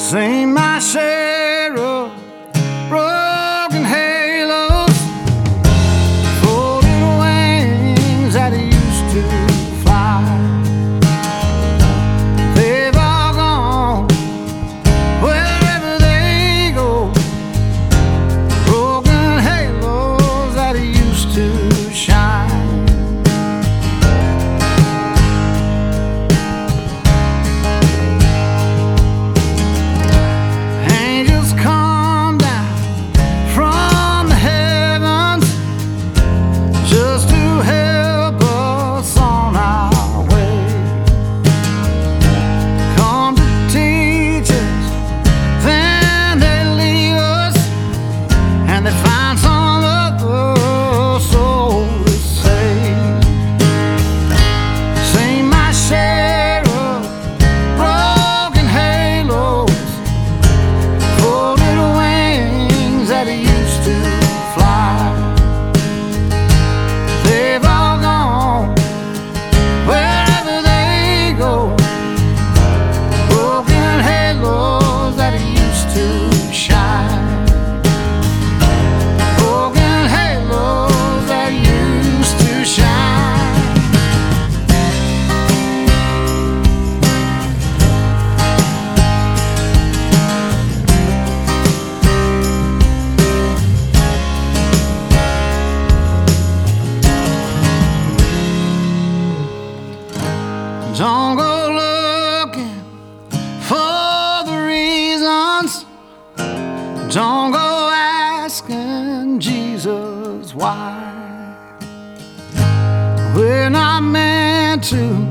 Seen my share of broken halos, folded wings that used to fly. They've all gone wherever they go, broken halos that used to shine. Don't go looking for the reasons. Don't go asking Jesus why. We're not meant to